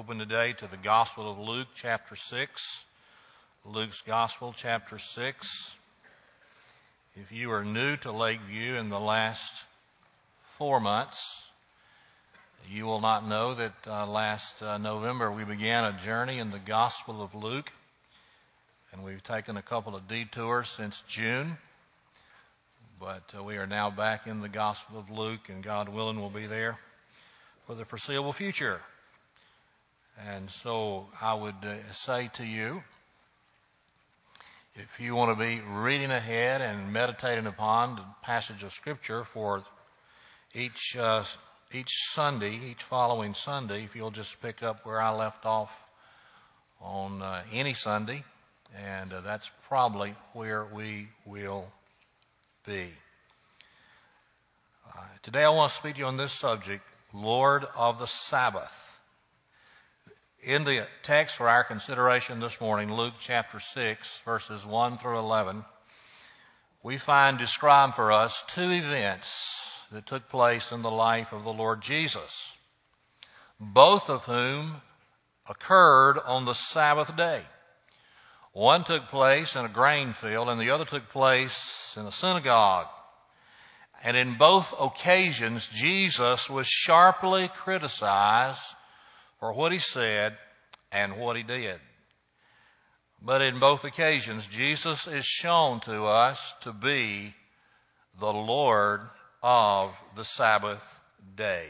open today to the Gospel of Luke, chapter 6. Luke's Gospel, chapter 6. If you are new to Lakeview in the last 4 months, you will not know that last November we began a journey in the Gospel of Luke, and we've taken a couple of detours since June. But we are now back in the Gospel of Luke, and God willing, we'll be there for the foreseeable future. And so I would say to you, if you want to be reading ahead and meditating upon the passage of Scripture for each Sunday, each following Sunday, if you'll just pick up where I left off on any Sunday, and that's probably where we will be. Today I want to speak to you on this subject, Lord of the Sabbath. In the text for our consideration this morning, Luke chapter 6, verses 1 through 11, we find described for us two events that took place in the life of the Lord Jesus, both of whom occurred on the Sabbath day. One took place in a grain field and the other took place in a synagogue. And in both occasions, Jesus was sharply criticized for what he said and what he did. But in both occasions, Jesus is shown to us to be the Lord of the Sabbath day.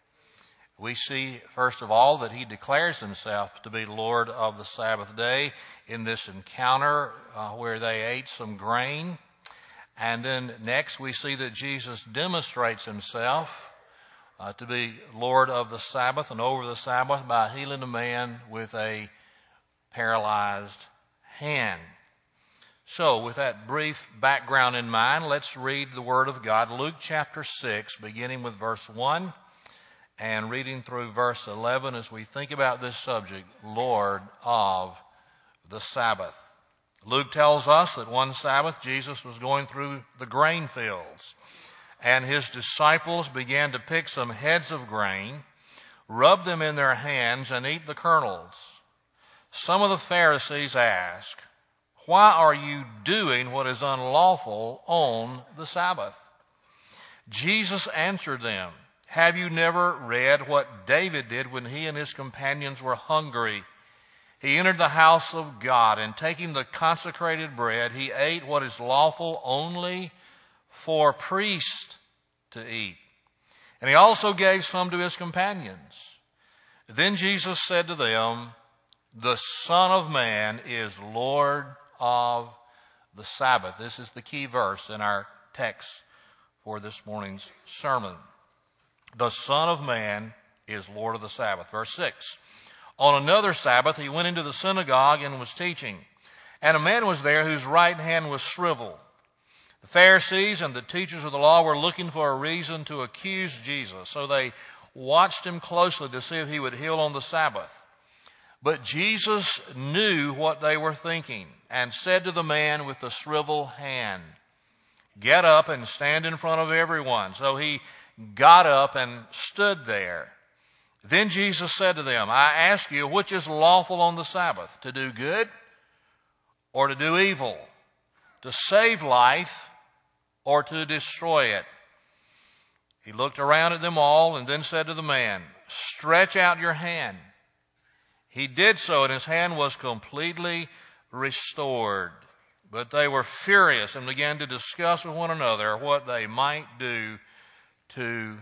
We see, first of all, that he declares himself to be Lord of the Sabbath day in this encounter where they ate some grain. And then next we see that Jesus demonstrates himself to be Lord of the Sabbath and over the Sabbath by healing a man with a paralyzed hand. So with that brief background in mind, let's read the Word of God. Luke chapter 6, beginning with verse 1 and reading through verse 11 as we think about this subject, Lord of the Sabbath. Luke tells us that one Sabbath Jesus was going through the grain fields, and his disciples began to pick some heads of grain, rub them in their hands, and eat the kernels. Some of the Pharisees asked, "Why are you doing what is unlawful on the Sabbath?" Jesus answered them, "Have you never read what David did when he and his companions were hungry? He entered the house of God, and taking the consecrated bread, he ate what is lawful only for priests to eat. And he also gave some to his companions. Then Jesus said to them, the Son of Man is Lord of the Sabbath." This is the key verse in our text for this morning's sermon. The Son of Man is Lord of the Sabbath. Verse 6. On another Sabbath, he went into the synagogue and was teaching. And a man was there whose right hand was shriveled. The Pharisees and the teachers of the law were looking for a reason to accuse Jesus. So they watched him closely to see if he would heal on the Sabbath. But Jesus knew what they were thinking and said to the man with the shriveled hand, "Get up and stand in front of everyone." So he got up and stood there. Then Jesus said to them, "I ask you, which is lawful on the Sabbath, to do good or to do evil, to save life or to destroy it?" He looked around at them all and then said to the man, "Stretch out your hand." He did so, and his hand was completely restored. But they were furious and began to discuss with one another what they might do to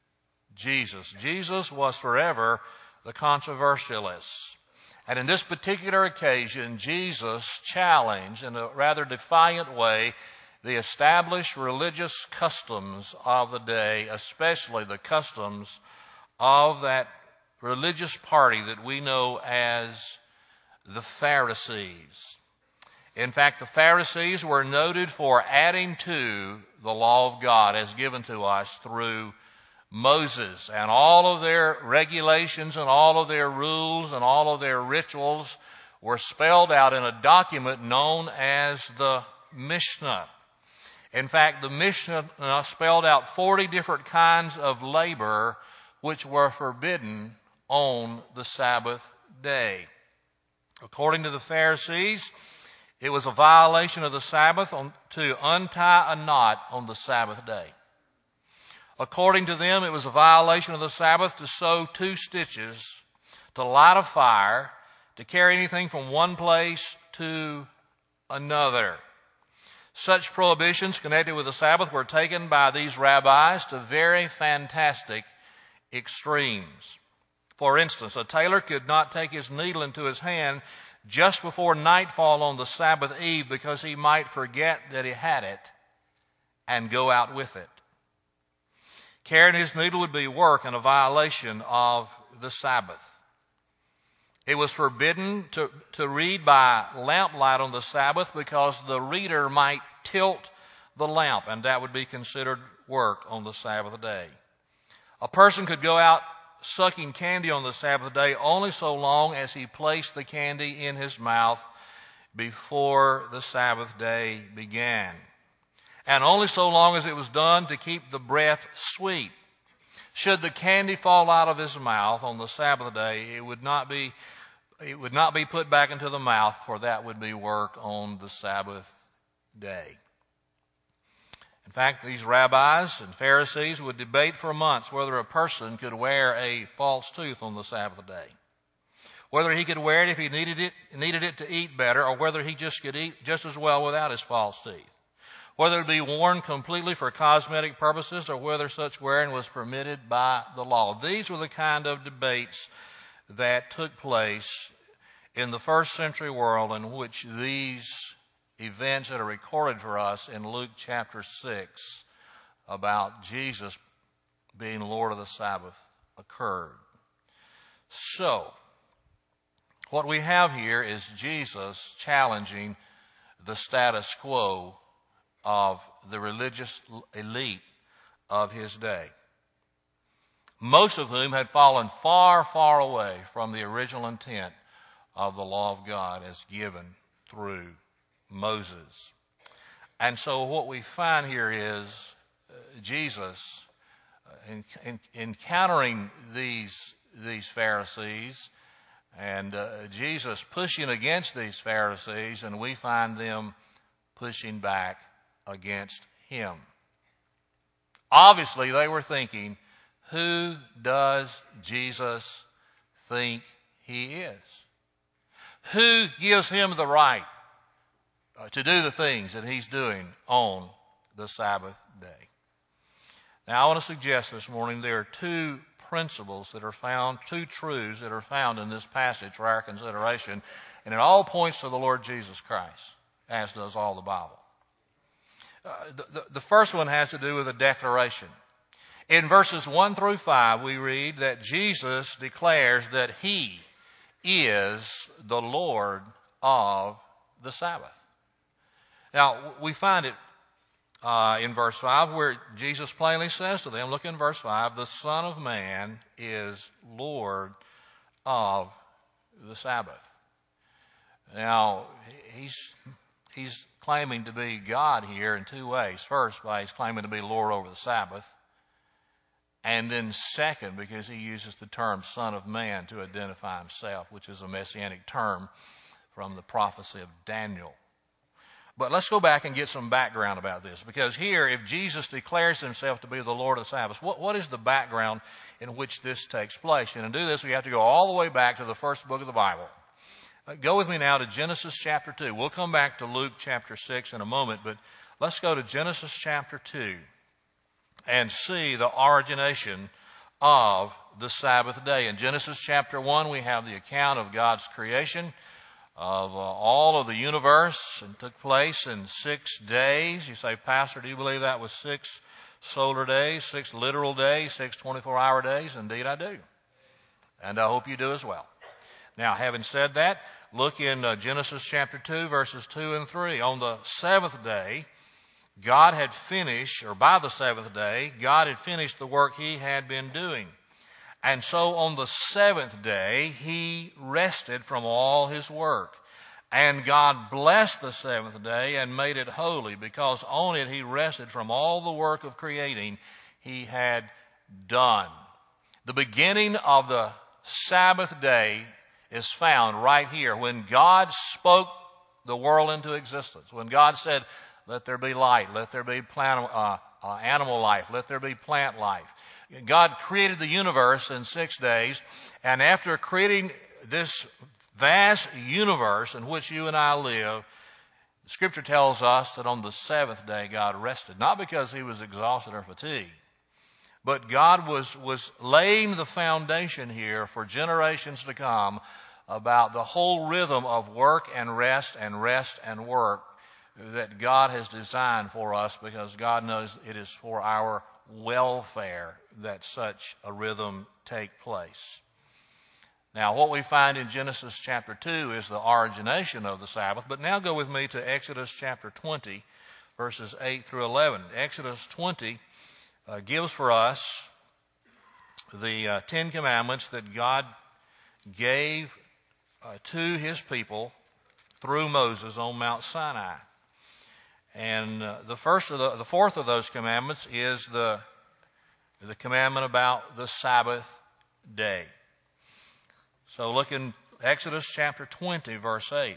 Jesus. Jesus was forever the controversialist. And in this particular occasion, Jesus challenged in a rather defiant way the established religious customs of the day, especially the customs of that religious party that we know as the Pharisees. In fact, the Pharisees were noted for adding to the law of God as given to us through Moses, and all of their regulations and all of their rules and all of their rituals were spelled out in a document known as the Mishnah. In fact, the Mishnah spelled out 40 different kinds of labor which were forbidden on the Sabbath day. According to the Pharisees, it was a violation of the Sabbath to untie a knot on the Sabbath day. According to them, it was a violation of the Sabbath to sew 2 stitches, to light a fire, to carry anything from one place to another. Such prohibitions connected with the Sabbath were taken by these rabbis to very fantastic extremes. For instance, a tailor could not take his needle into his hand just before nightfall on the Sabbath eve because he might forget that he had it and go out with it. Carrying his needle would be work and a violation of the Sabbath. It was forbidden to read by lamplight on the Sabbath because the reader might tilt the lamp, and that would be considered work on the Sabbath day. A person could go out sucking candy on the Sabbath day only so long as he placed the candy in his mouth before the Sabbath day began, and only so long as it was done to keep the breath sweet. Should the candy fall out of his mouth on the Sabbath day, it would not be put back into the mouth, for that would be work on the Sabbath day. In fact, these rabbis and Pharisees would debate for months whether a person could wear a false tooth on the Sabbath day, whether he could wear it if he needed it to eat better, or whether he just could eat just as well without his false teeth, whether it be worn completely for cosmetic purposes or whether such wearing was permitted by the law. These were the kind of debates that took place in the first century world, in which these events that are recorded for us in Luke chapter 6 about Jesus being Lord of the Sabbath occurred. So, what we have here is Jesus challenging the status quo of the religious elite of his day, most of whom had fallen far, far away from the original intent of the law of God as given through Moses. And so what we find here is Jesus encountering these Pharisees, and Jesus pushing against these Pharisees, and we find them pushing back against him. Obviously, they were thinking, who does Jesus think he is? Who gives him the right to do the things that he's doing on the Sabbath day? Now, I want to suggest this morning there are 2 principles that are found, 2 truths that are found in this passage for our consideration, and it all points to the Lord Jesus Christ, as does all the Bible. The first one has to do with a declaration. In verses 1 through 5, we read that Jesus declares that he is the Lord of the Sabbath. Now, we find it in verse 5 where Jesus plainly says to them, look in verse 5, the Son of Man is Lord of the Sabbath. Now, he's claiming to be God here in 2 ways. First, by he's claiming to be Lord over the Sabbath. And then second, because he uses the term Son of Man to identify himself, which is a messianic term from the prophecy of Daniel. But let's go back and get some background about this, because here, if Jesus declares himself to be the Lord of the Sabbath, what is the background in which this takes place? And to do this, we have to go all the way back to the first book of the Bible. Go with me now to Genesis chapter 2. We'll come back to Luke chapter 6 in a moment, but let's go to Genesis chapter 2 and see the origination of the Sabbath day. In Genesis chapter 1, we have the account of God's creation of all of the universe, and took place in 6 days. You say, Pastor, do you believe that was 6 solar days, 6 literal days, 6 24-hour days? Indeed, I do. And I hope you do as well. Now, having said that, look in Genesis chapter 2, verses 2 and 3. On the 7th day, God had finished, or by the 7th day, God had finished the work he had been doing. And so on the 7th day, he rested from all his work. And God blessed the 7th day and made it holy, because on it he rested from all the work of creating he had done. The beginning of the Sabbath day is found right here. When God spoke the world into existence, when God said, let there be light, let there be animal life, let there be plant life. God created the universe in 6 days, and after creating this vast universe in which you and I live, Scripture tells us that on the seventh day God rested, not because he was exhausted or fatigued, but God was laying the foundation here for generations to come about the whole rhythm of work and rest and work that God has designed for us, because God knows it is for our welfare that such a rhythm take place. Now, what we find in Genesis chapter 2 is the origination of the Sabbath, but now go with me to Exodus chapter 20, verses 8 through 11. Exodus 20 gives for us the Ten Commandments that God gave to his people through Moses on Mount Sinai. And the fourth of those commandments is the commandment about the Sabbath day. So look in Exodus chapter 20, verse 8.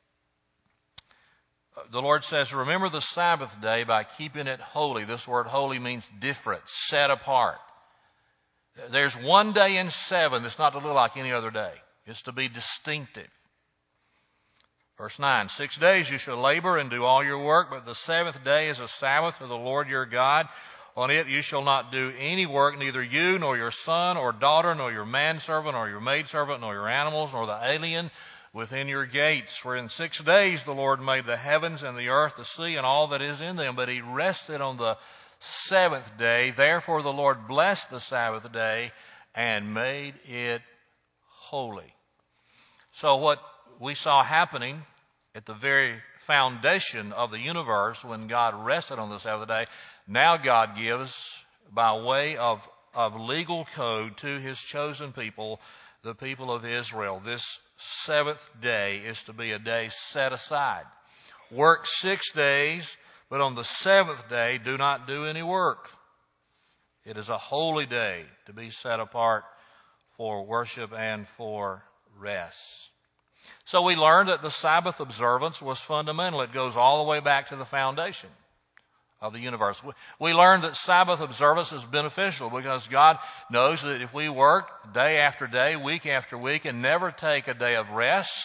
The Lord says, remember the Sabbath day by keeping it holy. This word holy means different, set apart. There's one day in 7 that's not to look like any other day. It's to be distinctive. Verse 9, 6 days you shall labor and do all your work, but the seventh day is a Sabbath to the Lord your God. On it you shall not do any work, neither you, nor your son or daughter, nor your manservant, nor your maidservant, nor your animals, nor the alien within your gates. For in 6 days the Lord made the heavens and the earth, the sea, and all that is in them. But he rested on the seventh day. Therefore the Lord blessed the Sabbath day and made it holy. So what we saw happening at the very foundation of the universe when God rested on the Sabbath day, now God gives, by way of legal code to his chosen people, the people of Israel. This seventh day is to be a day set aside. Work 6 days, but on the seventh day do not do any work. It is a holy day to be set apart for worship and for rest. So we learned that the Sabbath observance was fundamental. It goes all the way back to the foundation of the universe. We learned that Sabbath observance is beneficial because God knows that if we work day after day, week after week, and never take a day of rest,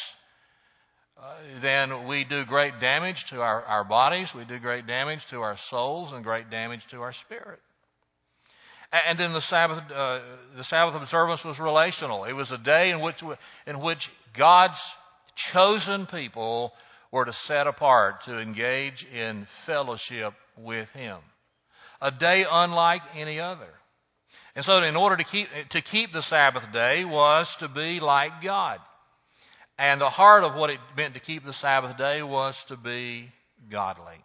then we do great damage to our bodies, we do great damage to our souls, and great damage to our spirit. And then the Sabbath observance was relational. It was a day in which God's chosen people were to set apart to engage in fellowship with him. A day unlike any other. And so in order to keep the Sabbath day was to be like God. And the heart of what it meant to keep the Sabbath day was to be godly.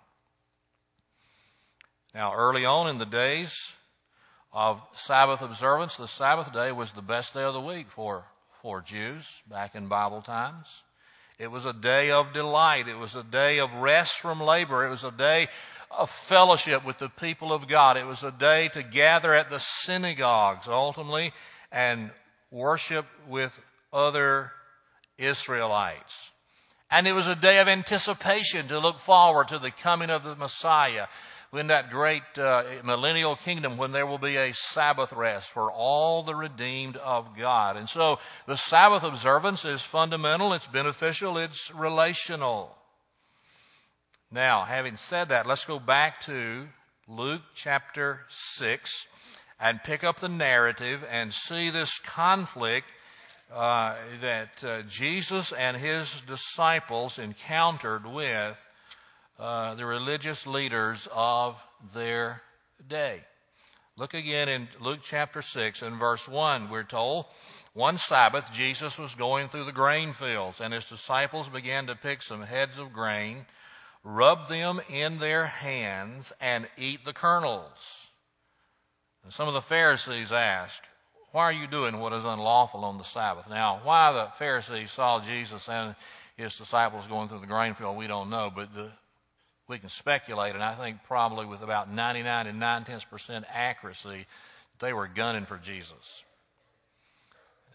Now, early on in the days of Sabbath observance, the Sabbath day was the best day of the week for Jews back in Bible times. It was a day of delight. It was a day of rest from labor. It was a day of fellowship with the people of God. It was a day to gather at the synagogues, ultimately, and worship with other Israelites. And it was a day of anticipation to look forward to the coming of the Messiah in that great millennial kingdom when there will be a Sabbath rest for all the redeemed of God. And so the Sabbath observance is fundamental, it's beneficial, it's relational. Now, having said that, let's go back to Luke chapter 6 and pick up the narrative and see this conflict that Jesus and his disciples encountered with the religious leaders of their day. Look again in Luke chapter 6 and verse 1. We're told, one Sabbath Jesus was going through the grain fields, and his disciples began to pick some heads of grain, rub them in their hands, and eat the kernels. And some of the Pharisees asked, why are you doing what is unlawful on the Sabbath? Now, why the Pharisees saw Jesus and his disciples going through the grain field, we don't know, but we can speculate, and I think probably with about 99 and 9/10% accuracy, they were gunning for Jesus.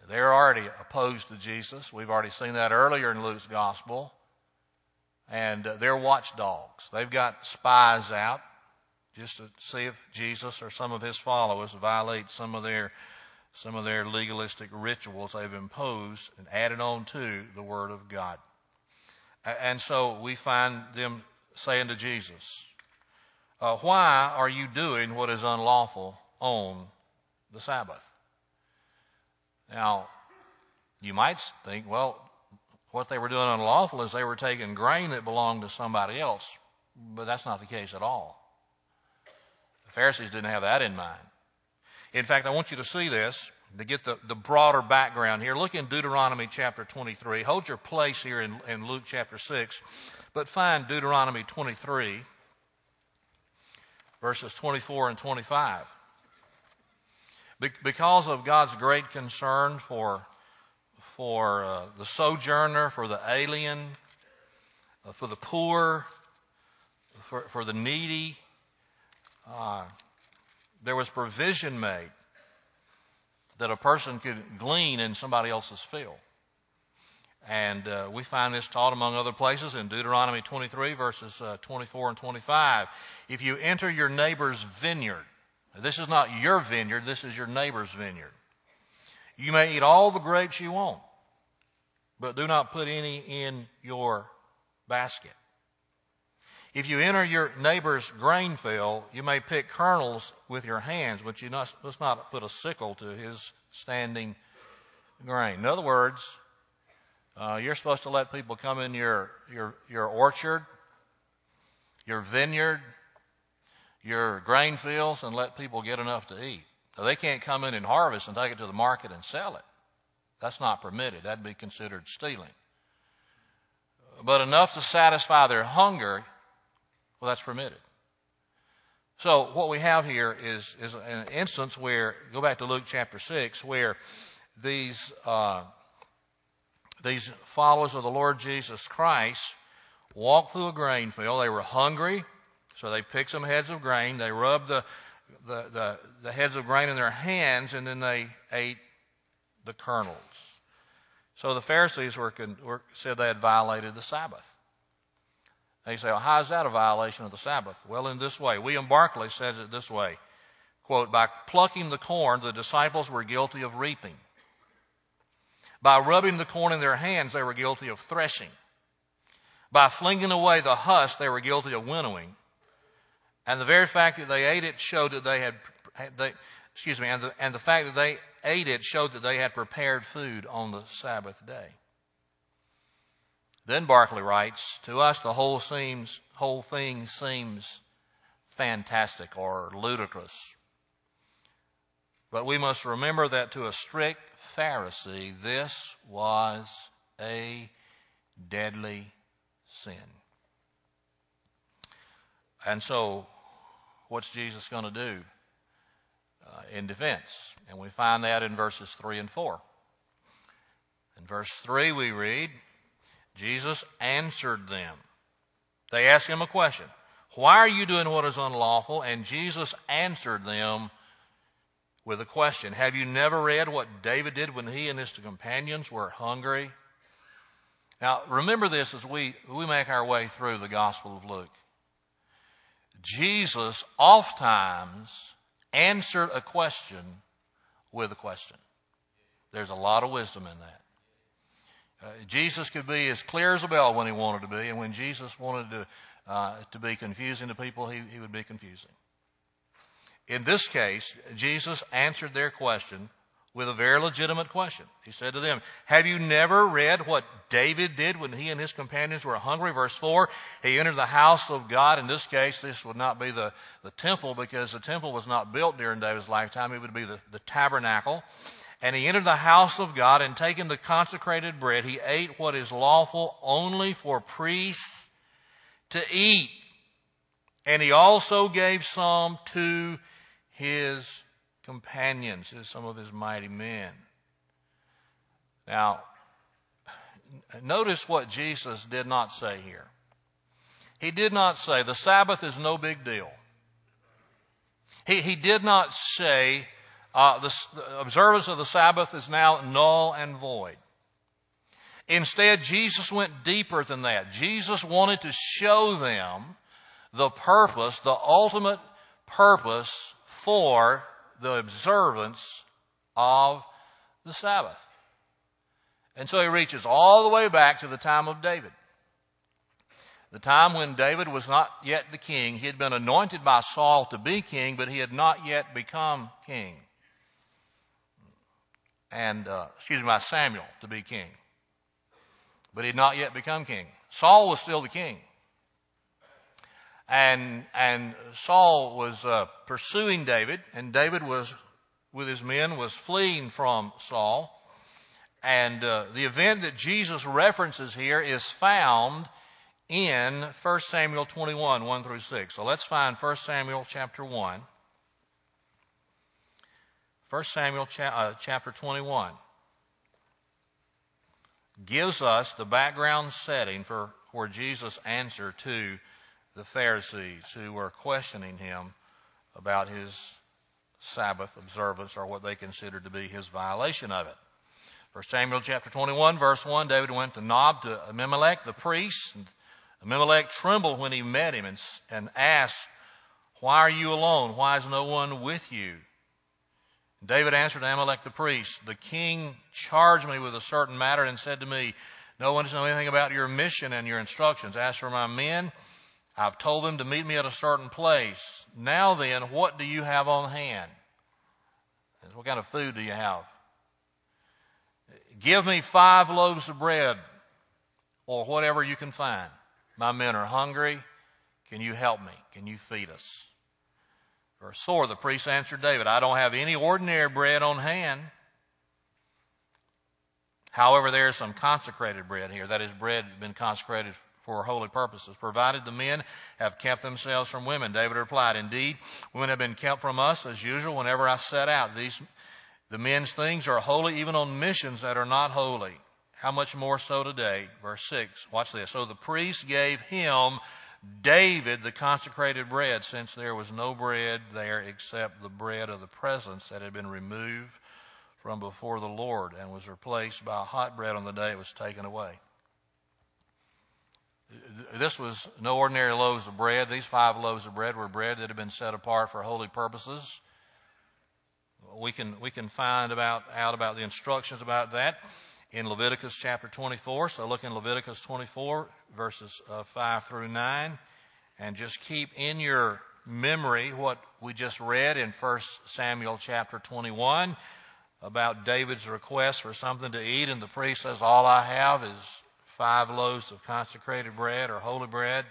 They're already opposed to Jesus. We've already seen that earlier in Luke's gospel. And they're watchdogs. They've got spies out just to see if Jesus or some of his followers violate some of their legalistic rituals they've imposed and added on to the Word of God. And so we find them saying to Jesus, why are you doing what is unlawful on the Sabbath? Now, you might think, well, what they were doing unlawful is they were taking grain that belonged to somebody else. But that's not the case at all. The Pharisees didn't have that in mind. In fact, I want you to see this to get the broader background here. Look in Deuteronomy chapter 23. Hold your place here in Luke chapter 6. But find Deuteronomy 23, verses 24 and 25. Because of God's great concern for the sojourner, for the alien, for the poor, for the needy, there was provision made that a person could glean in somebody else's field. And we find this taught among other places in Deuteronomy 23, verses 24 and 25. If you enter your neighbor's vineyard, this is not your vineyard, this is your neighbor's vineyard. You may eat all the grapes you want, but do not put any in your basket. If you enter your neighbor's grain field, you may pick kernels with your hands, but you must not put a sickle to his standing grain. In other words, you're supposed to let people come in your orchard, your vineyard, your grain fields, and let people get enough to eat. Now, they can't come in and harvest and take it to the market and sell it. That's not permitted. That'd be considered stealing. But enough to satisfy their hunger, well, that's permitted. So what we have here is an instance where, go back to Luke chapter 6, where these followers of the Lord Jesus Christ walked through a grain field. They were hungry, so they picked some heads of grain. They rubbed the heads of grain in their hands, and then they ate the kernels. So the Pharisees said they had violated the Sabbath. They say, well, how is that a violation of the Sabbath? Well, in this way. William Barclay says it this way, quote, by plucking the corn, the disciples were guilty of reaping. By rubbing the corn in their hands, they were guilty of threshing. By flinging away the husk, they were guilty of winnowing. And the very fact that they ate it showed that and the fact that they ate it showed that they had prepared food on the Sabbath day. Then Barclay writes, to us the whole thing seems fantastic or ludicrous. But we must remember that to a strict Pharisee, this was a deadly sin. And so, what's Jesus going to do in defense? And we find that in verses 3 and 4. In verse 3 we read, Jesus answered them. They asked him a question. Why are you doing what is unlawful? And Jesus answered them with a question. Have you never read what David did when he and his companions were hungry? Now, remember this as we make our way through the Gospel of Luke. Jesus oftentimes answered a question with a question. There's a lot of wisdom in that. Jesus could be as clear as a bell when he wanted to be, and when Jesus wanted to be confusing to people, he would be confusing. In this case, Jesus answered their question with a very legitimate question. He said to them, have you never read what David did when he and his companions were hungry? Verse 4, he entered the house of God. In this case, this would not be the temple, because the temple was not built during David's lifetime. It would be the tabernacle. And he entered the house of God, and taking the consecrated bread, he ate what is lawful only for priests to eat. And he also gave some to his companions, some of his mighty men. Now, notice what Jesus did not say here. He did not say, the Sabbath is no big deal. He did not say, The observance of the Sabbath is now null and void. Instead, Jesus went deeper than that. Jesus wanted to show them the purpose, the ultimate purpose for the observance of the Sabbath. And so he reaches all the way back to the time of David. The time when David was not yet the king. He had been anointed by Saul to be king, but he had not yet become king. And, by Samuel to be king. But he had not yet become king. Saul was still the king. And Saul was pursuing David, and David was, with his men, was fleeing from Saul. And the event that Jesus references here is found in 1 Samuel 21, 1 through 6. So let's find 1 Samuel chapter 1. 1 Samuel chapter 21 gives us the background setting for where Jesus answered to the Pharisees who were questioning him about his Sabbath observance, or what they considered to be his violation of it. 1 Samuel chapter 21, verse 1, David went to Nob to Abimelech the priest. And Abimelech trembled when he met him and asked, "Why are you alone? Why is no one with you?" David answered Abimelech the priest, "The king charged me with a certain matter and said to me, 'No one knows anything about your mission and your instructions. As for my men, I've told them to meet me at a certain place. Now then, what do you have on hand?'" What kind of food do you have? "Give me 5 loaves of bread, or whatever you can find. My men are hungry. Can you help me? Can you feed us?" Verse 4, the priest answered David, "I don't have any ordinary bread on hand. However, there is some consecrated bread here." That is, bread been consecrated for holy purposes, "provided the men have kept themselves from women." David replied, "Indeed, women have been kept from us as usual whenever I set out. The men's things are holy even on missions that are not holy. How much more so today?" Verse 6, watch this. "So the priest gave him, David, the consecrated bread, since there was no bread there except the bread of the presence that had been removed from before the Lord and was replaced by hot bread on the day it was taken away." This was no ordinary loaves of bread. These 5 loaves of bread were bread that had been set apart for holy purposes. We can find out about the instructions about that in Leviticus chapter 24. So look in Leviticus 24, verses 5 through 9, and just keep in your memory what we just read in 1 Samuel chapter 21 about David's request for something to eat, and the priest says, "All I have is 5 loaves of consecrated bread or holy bread."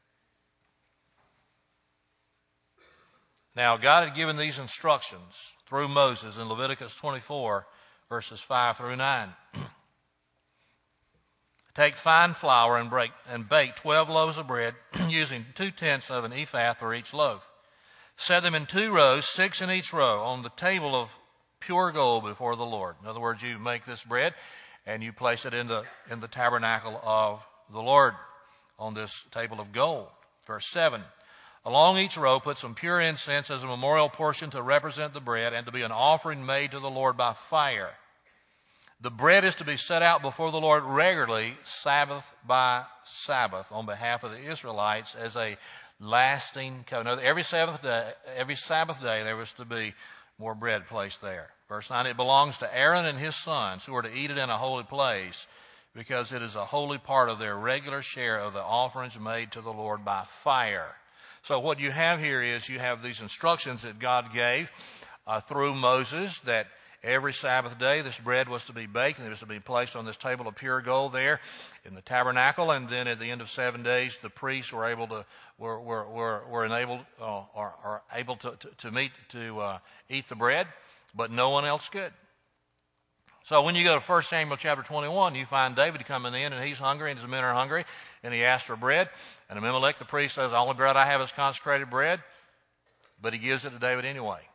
Now, God had given these instructions through Moses in Leviticus 24, verses 5 through 9. "Take fine flour and bake 12 loaves of bread, using 2/10 of an ephah for each loaf. Set them in 2 rows, 6 in each row, on the table of pure gold before the Lord." In other words, you make this bread and you place it in the tabernacle of the Lord on this table of gold. Verse 7, "Along each row put some pure incense as a memorial portion to represent the bread and to be an offering made to the Lord by fire. The bread is to be set out before the Lord regularly, Sabbath by Sabbath, on behalf of the Israelites as a lasting covenant." Every Sabbath day, there was to be more bread placed there. Verse 9, "It belongs to Aaron and his sons, who are to eat it in a holy place, because it is a holy part of their regular share of the offerings made to the Lord by fire." So what you have here is you have these instructions that God gave through Moses, that every Sabbath day this bread was to be baked and it was to be placed on this table of pure gold there in the tabernacle. And then at the end of 7 days, the priests were able to eat the bread, but no one else could. So when you go to 1 Samuel chapter 21, you find David coming in, and he's hungry, and his men are hungry, and he asks for bread. And Abimelech the priest says, "The only bread I have is consecrated bread," but he gives it to David anyway.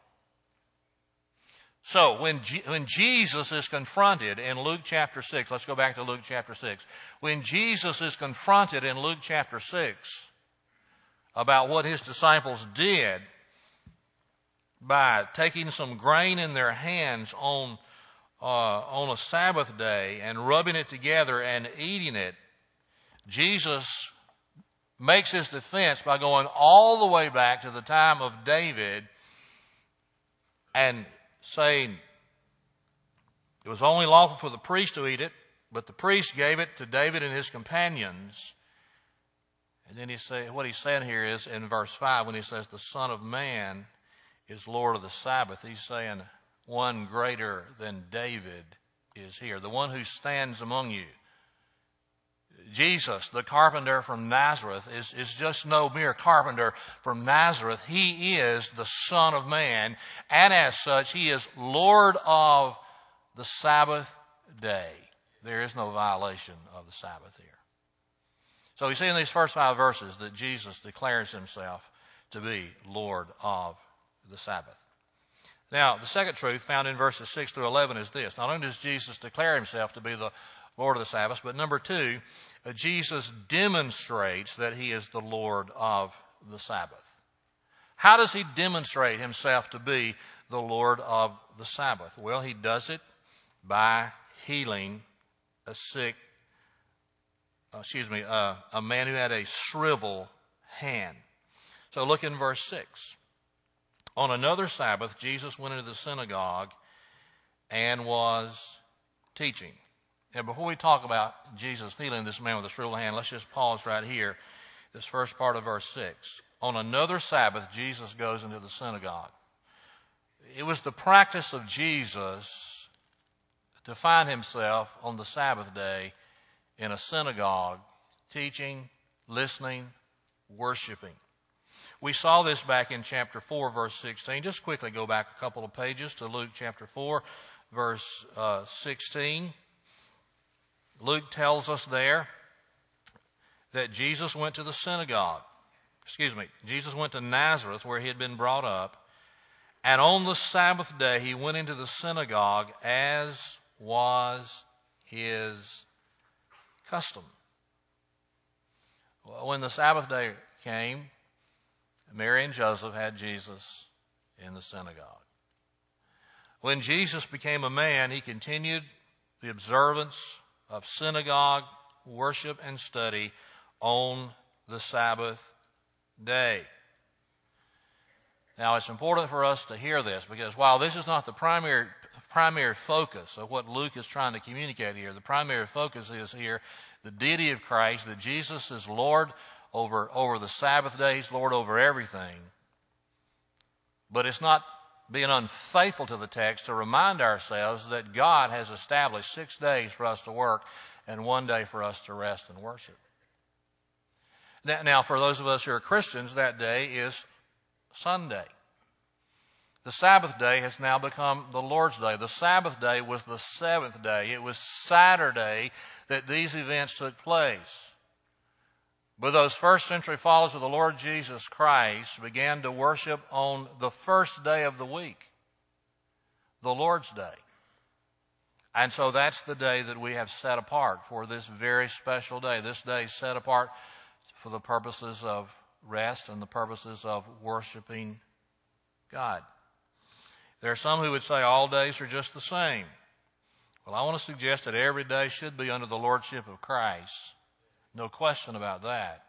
So when Jesus is confronted in Luke chapter 6, let's go back to Luke chapter 6. When Jesus is confronted in Luke chapter 6 about what his disciples did, by taking some grain in their hands on a Sabbath day and rubbing it together and eating it, Jesus makes his defense by going all the way back to the time of David and saying it was only lawful for the priest to eat it, but the priest gave it to David and his companions. And then what he's saying here is in verse 5 when he says the Son of Man is Lord of the Sabbath, he's saying one greater than David is here, the one who stands among you. Jesus, the carpenter from Nazareth, is just no mere carpenter from Nazareth. He is the Son of Man, and as such, he is Lord of the Sabbath day. There is no violation of the Sabbath here. So we see in these first 5 verses that Jesus declares himself to be Lord of the Sabbath. Now, the second truth found in verses 6 through 11 is this. Not only does Jesus declare himself to be the Lord of the Sabbath, but number 2, Jesus demonstrates that he is the Lord of the Sabbath. How does he demonstrate himself to be the Lord of the Sabbath? Well, he does it by healing a man who had a shrivel hand. So look in verse 6. On another Sabbath, Jesus went into the synagogue and was teaching. Now, before we talk about Jesus healing this man with a shriveled hand, let's just pause right here, this first part of verse 6. On another Sabbath, Jesus goes into the synagogue. It was the practice of Jesus to find himself on the Sabbath day in a synagogue, teaching, listening, worshiping. We saw this back in chapter 4, verse 16. Just quickly go back a couple of pages to Luke chapter 4, verse 16. Luke tells us there that Jesus went to the synagogue. Jesus went to Nazareth where he had been brought up. And on the Sabbath day he went into the synagogue as was his custom. When the Sabbath day came, Mary and Joseph had Jesus in the synagogue. When Jesus became a man, he continued the observance of synagogue worship and study on the Sabbath day. Now, it's important for us to hear this because while this is not the primary focus of what Luke is trying to communicate here, the primary focus is here the deity of Christ, that Jesus is Lord over the Sabbath day. He's Lord over everything. But it's not being unfaithful to the text to remind ourselves that God has established 6 days for us to work and 1 day for us to rest and worship. Now, for those of us who are Christians, that day is Sunday. The Sabbath day has now become the Lord's day. The Sabbath day was the 7th day. It was Saturday that these events took place. But those first century followers of the Lord Jesus Christ began to worship on the first day of the week, the Lord's Day. And so that's the day that we have set apart for this very special day. This day is set apart for the purposes of rest and the purposes of worshiping God. There are some who would say all days are just the same. Well, I want to suggest that every day should be under the lordship of Christ. No question about that.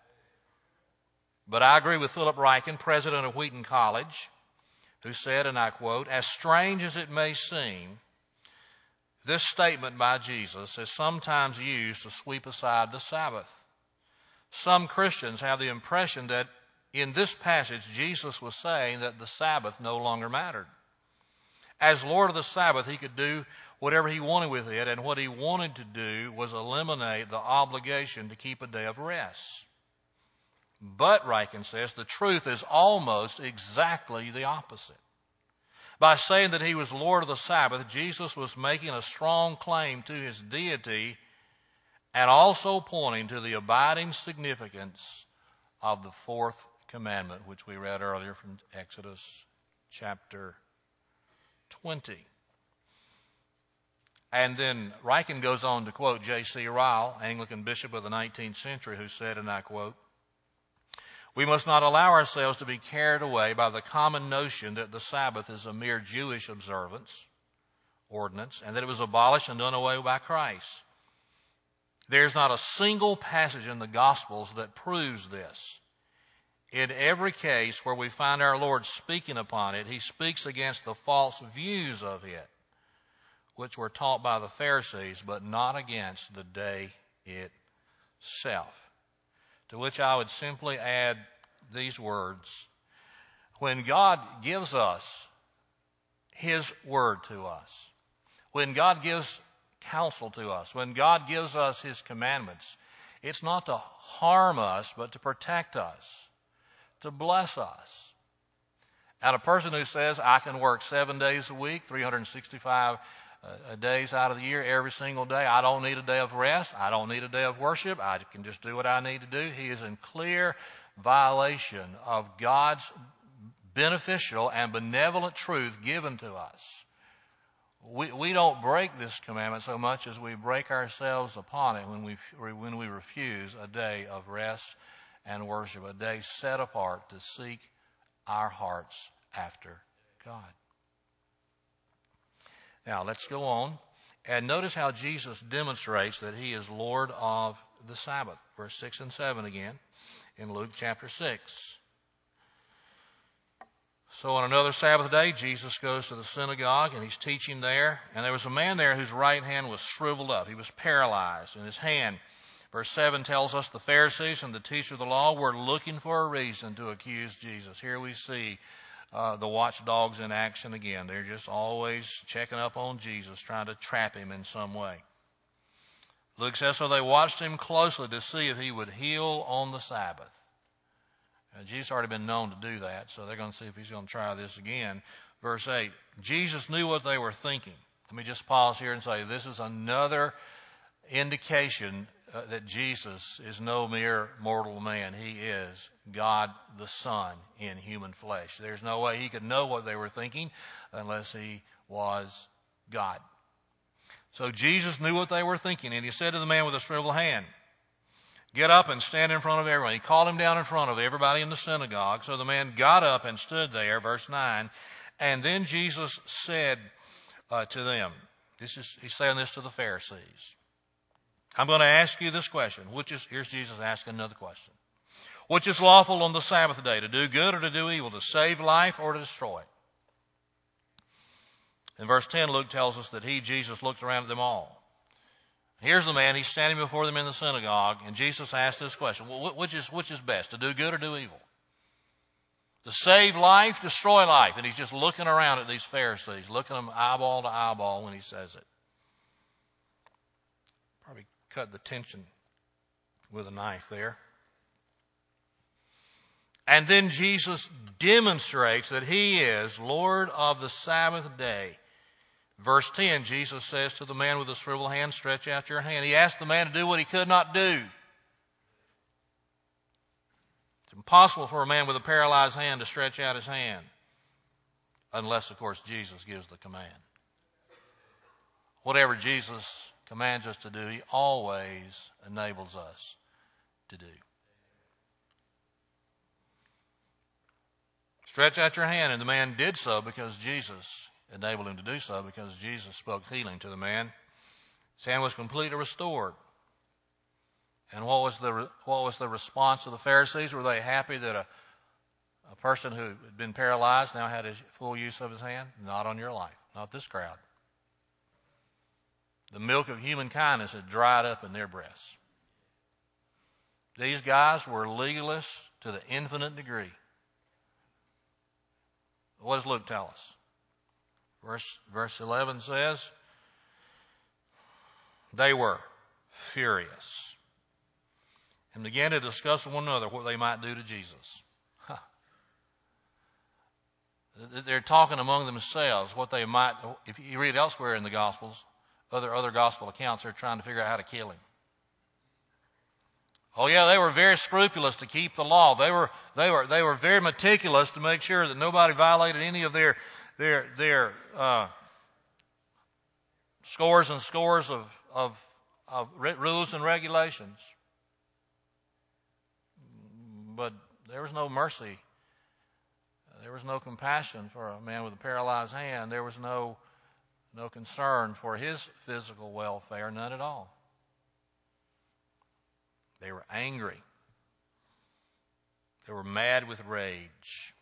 But I agree with Philip Ryken, president of Wheaton College, who said, and I quote, "As strange as it may seem, this statement by Jesus is sometimes used to sweep aside the Sabbath. Some Christians have the impression that in this passage Jesus was saying that the Sabbath no longer mattered. As Lord of the Sabbath, he could do whatever he wanted with it, and what he wanted to do was eliminate the obligation to keep a day of rest. But, Ryken says, the truth is almost exactly the opposite. By saying that he was Lord of the Sabbath, Jesus was making a strong claim to his deity and also pointing to the abiding significance of the 4th commandment, which we read earlier from Exodus chapter 20. And then Ryken goes on to quote J.C. Ryle, Anglican bishop of the 19th century, who said, and I quote, We must not allow ourselves to be carried away by the common notion that the Sabbath is a mere Jewish observance, ordinance, and that it was abolished and done away by Christ. There's not a single passage in the Gospels that proves this. In every case where we find our Lord speaking upon it, he speaks against the false views of it, which were taught by the Pharisees, but not against the day itself. To which I would simply add these words. When God gives us his word to us, when God gives counsel to us, when God gives us his commandments, it's not to harm us, but to protect us, to bless us. And a person who says, I can work 7 days a week, 365 days out of the year, every single day, I don't need a day of rest, I don't need a day of worship, I can just do what I need to do, he is in clear violation of God's beneficial and benevolent truth given to us. We don't break this commandment so much as we break ourselves upon it when we refuse a day of rest and worship, a day set apart to seek our hearts after God. Now, let's go on and notice how Jesus demonstrates that he is Lord of the Sabbath. Verse 6 and 7 again in Luke chapter 6. So on another Sabbath day, Jesus goes to the synagogue and he's teaching there. And there was a man there whose right hand was shriveled up. He was paralyzed in his hand. Verse 7 tells us the Pharisees and the teacher of the law were looking for a reason to accuse Jesus. Here we see the watchdogs in action again. They're just always checking up on Jesus, trying to trap him in some way. Luke says, so they watched him closely to see if he would heal on the Sabbath. Jesus had already been known to do that, so they're going to see if he's going to try this again. Verse 8, Jesus knew what they were thinking. Let me just pause here and say this is another indication that Jesus is no mere mortal man. He is God the Son in human flesh. There's no way he could know what they were thinking unless he was God. So Jesus knew what they were thinking, and he said to the man with the shriveled hand, get up and stand in front of everyone. He called him down in front of everybody in the synagogue. So the man got up and stood there, verse 9. And then Jesus said to them, he's saying this to the Pharisees. I'm going to ask you this question. Here's Jesus asking another question. Which is lawful on the Sabbath day, to do good or to do evil, to save life or to destroy it? In verse 10, Luke tells us that Jesus, looks around at them all. Here's the man, he's standing before them in the synagogue, and Jesus asked this question, which is best, to do good or do evil? To save life, destroy life. And he's just looking around at these Pharisees, looking at them eyeball to eyeball when he says it. Probably cut the tension with a knife there. And then Jesus demonstrates that he is Lord of the Sabbath day. Verse 10, Jesus says to the man with the shriveled hand, stretch out your hand. He asked the man to do what he could not do. It's impossible for a man with a paralyzed hand to stretch out his hand. Unless, of course, Jesus gives the command. Whatever Jesus commands us to do, he always enables us to do. Stretch out your hand, and the man did so because Jesus enabled him to do so, because Jesus spoke healing to the man. His hand was completely restored. And what was the response of the Pharisees? Were they happy that a person who had been paralyzed now had his full use of his hand? Not on your life. Not this crowd. The milk of human kindness had dried up in their breasts. These guys were legalists to the infinite degree. What does Luke tell us? Verse 11 says, they were furious and began to discuss with one another what they might do to Jesus. They're talking among themselves what they might, if you read elsewhere in the Gospels, other gospel accounts, they're trying to figure out how to kill him. Oh yeah, they were very scrupulous to keep the law. They were very meticulous to make sure that nobody violated any of their scores and scores of rules and regulations. But There was no mercy. There was no compassion for a man with a paralyzed hand. There was no concern for his physical welfare, none at all. They were angry. They were mad with rage.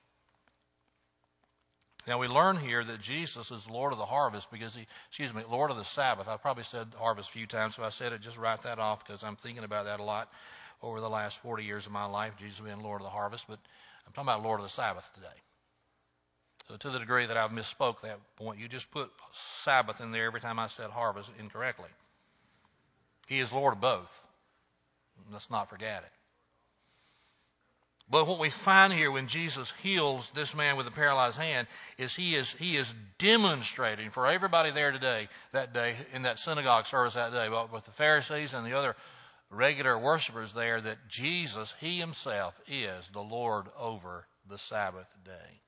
Now we learn here that Jesus is Lord of the harvest because Lord of the Sabbath. I've probably said harvest a few times, so I said it, just write that off because I'm thinking about that a lot over the last 40 years of my life, Jesus being Lord of the harvest, but I'm talking about Lord of the Sabbath today. So to the degree that I've misspoke that point, you just put Sabbath in there every time I said harvest incorrectly. He is Lord of both. Let's not forget it. But what we find here when Jesus heals this man with a paralyzed hand is he is demonstrating for everybody there that day, in that synagogue service that day, with the Pharisees and the other regular worshipers there, that Jesus, he himself, is the Lord over the Sabbath day.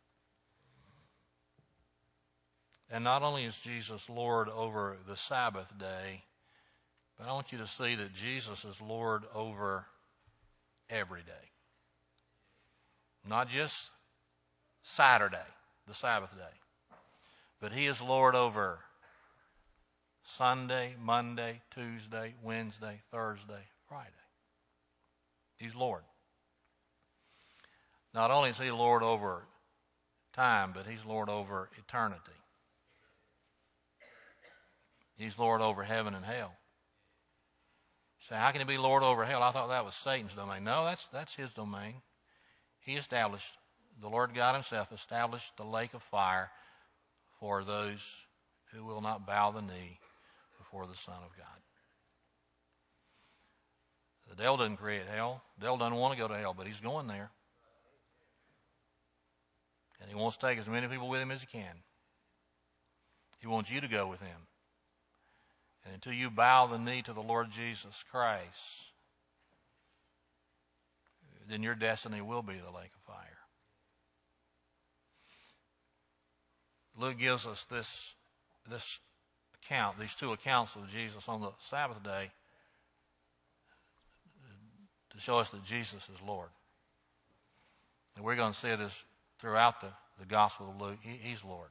And not only is Jesus Lord over the Sabbath day, but I want you to see that Jesus is Lord over every day. Not just Saturday, the Sabbath day, but he is Lord over Sunday, Monday, Tuesday, Wednesday, Thursday, Friday. He's Lord. Not only is he Lord over time, but he's Lord over eternity. He's Lord over heaven and hell. So how can he be Lord over hell? I thought that was Satan's domain. No, that's his domain. He established, the Lord God himself established the lake of fire for those who will not bow the knee before the Son of God. The devil didn't create hell. The devil doesn't want to go to hell, but he's going there. And he wants to take as many people with him as he can. He wants you to go with him. And until you bow the knee to the Lord Jesus Christ, then your destiny will be the lake of fire. Luke gives us this account, these two accounts of Jesus on the Sabbath day to show us that Jesus is Lord. And we're going to see this throughout the Gospel of Luke. He's Lord.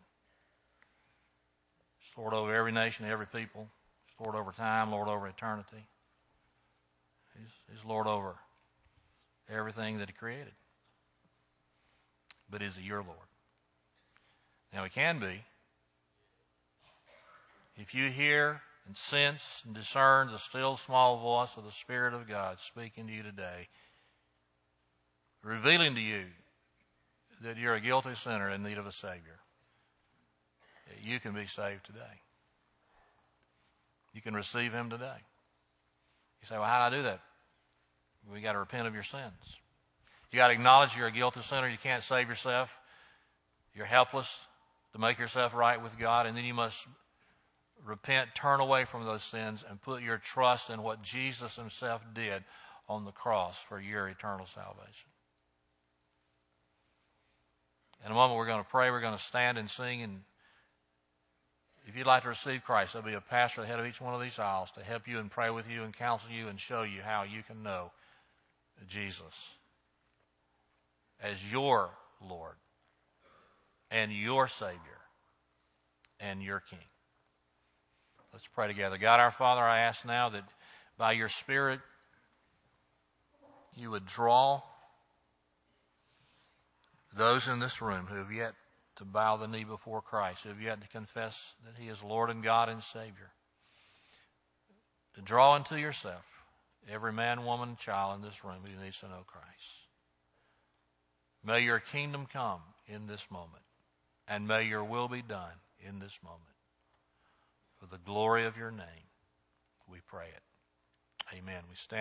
He's Lord over every nation, every people. He's Lord over time, Lord over eternity. He's Lord over everything that he created. But is he your Lord? Now he can be. If you hear and sense and discern the still small voice of the Spirit of God speaking to you today, revealing to you that you're a guilty sinner in need of a Savior, you can be saved today. You can receive him today. You say, well, how do I do that? We got to repent of your sins. You got to acknowledge you're a guilty sinner. You can't save yourself. You're helpless to make yourself right with God. And then you must repent, turn away from those sins, and put your trust in what Jesus himself did on the cross for your eternal salvation. In a moment we're going to pray. We're going to stand and sing. And if you'd like to receive Christ, there'll be a pastor ahead of each one of these aisles to help you and pray with you and counsel you and show you how you can know Jesus as your Lord and your Savior and your King. Let's pray together. God our Father, I ask now that by your Spirit you would draw those in this room who have yet to bow the knee before Christ, who have yet to confess that he is Lord and God and Savior, to draw into yourself every man, woman, child in this room who needs to know Christ. May your kingdom come in this moment, and may your will be done in this moment. For the glory of your name, we pray it. Amen. We stand.